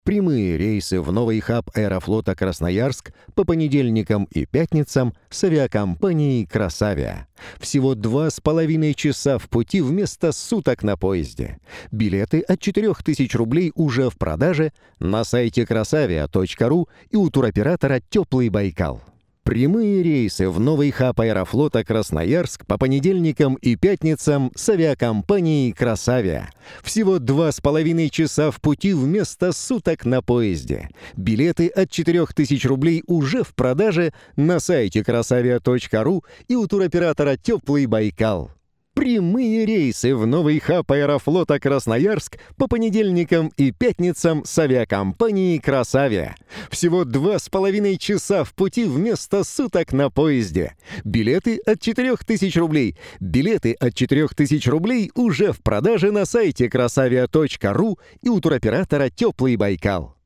Прямые рейсы в новый хаб Аэрофлота Красноярск по понедельникам и пятницам с авиакомпанией «Красавиа». Всего 2,5 часа в пути вместо суток на поезде. Билеты от 4000 рублей уже в продаже на сайте krasavia.ru и у туроператора «Теплый Байкал». Прямые рейсы в новый хаб Аэрофлота Красноярск по понедельникам и пятницам с авиакомпанией «Красавиа». Всего 2,5 часа в пути вместо суток на поезде. Билеты от 4000 рублей уже в продаже на сайте krasavia.ru и у туроператора «Теплый Байкал». Прямые рейсы в новый хаб Аэрофлота Красноярск по понедельникам и пятницам с авиакомпанией «Красавиа». Всего 2,5 часа в пути вместо суток на поезде. Билеты от 4000 рублей. Билеты от 4000 рублей уже в продаже на сайте krasavia.ru и у туроператора «Теплый Байкал».